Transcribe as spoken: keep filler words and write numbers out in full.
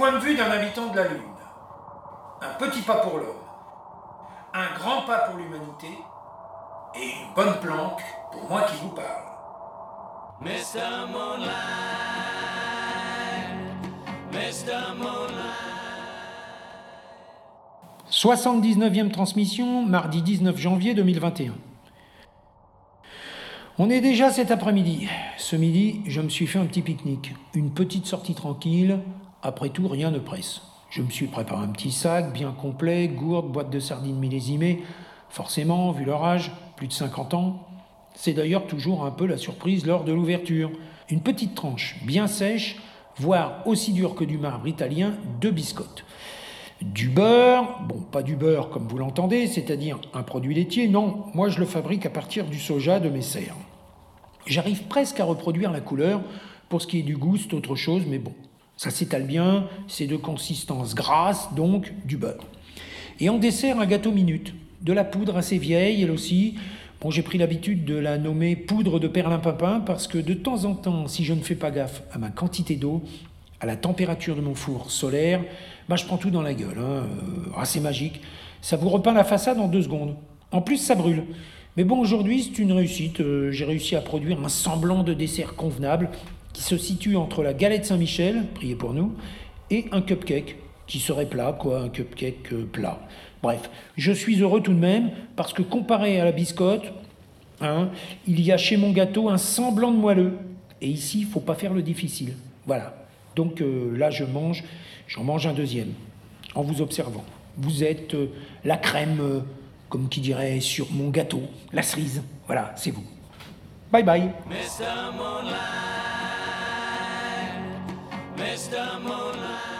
point de vue d'un habitant de la Lune. Un petit pas pour l'homme, un grand pas pour l'humanité, et une bonne planque pour moi qui vous parle. mister Moonlight, mister Moonlight. soixante-dix-neuvième transmission, mardi dix-neuf janvier deux mille vingt et un. On est déjà cet après-midi. Ce midi, je me suis fait un petit pique-nique. Une petite sortie tranquille. Après tout, rien ne presse. Je me suis préparé un petit sac bien complet, gourde, boîte de sardines millésimées. Forcément, vu leur âge, plus de cinquante ans. C'est d'ailleurs toujours un peu la surprise lors de l'ouverture. Une petite tranche bien sèche, voire aussi dure que du marbre italien, de biscottes. Du beurre, bon, pas du beurre comme vous l'entendez, c'est-à-dire un produit laitier, non, moi je le fabrique à partir du soja de mes serres. J'arrive presque à reproduire la couleur, pour ce qui est du goût, c'est autre chose, mais bon, ça s'étale bien, c'est de consistance grasse, donc du beurre. Et en dessert, un gâteau minute, de la poudre assez vieille, elle aussi. Bon, j'ai pris l'habitude de la nommer poudre de perlimpinpin, parce que de temps en temps, si je ne fais pas gaffe à ma quantité d'eau, à la température de mon four solaire, bah je prends tout dans la gueule. Hein. Euh, ah, c'est magique. Ça vous repeint la façade en deux secondes. En plus, ça brûle. Mais bon, aujourd'hui, c'est une réussite. Euh, j'ai réussi à produire un semblant de dessert convenable qui se situe entre la galette Saint-Michel, priez pour nous, et un cupcake qui serait plat, quoi, un cupcake euh, plat. Bref, je suis heureux tout de même parce que comparé à la biscotte, hein, il y a chez mon gâteau un semblant de moelleux. Et ici, il ne faut pas faire le difficile. Voilà. Donc euh, là, je mange, j'en mange un deuxième, en vous observant. Vous êtes euh, la crème, euh, comme qui dirait, sur mon gâteau, la cerise. Voilà, c'est vous. Bye bye. mister Moonlight, mister Moonlight.